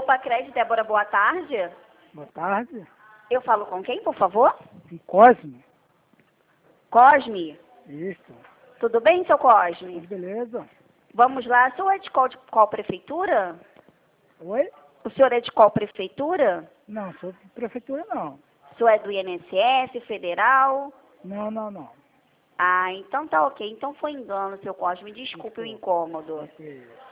Pacred, Débora, boa tarde. Boa tarde. Eu falo com quem, por favor? Com Cosme. Cosme. Isso. Tudo bem, seu Cosme? Beleza. Vamos lá. O senhor é de qual prefeitura? Oi? O senhor é de qual prefeitura? Não, sou de prefeitura não. O senhor é do INSS, federal? Não. Ah, então tá ok. Então foi engano, seu Cosme. Desculpe o incômodo. Ok.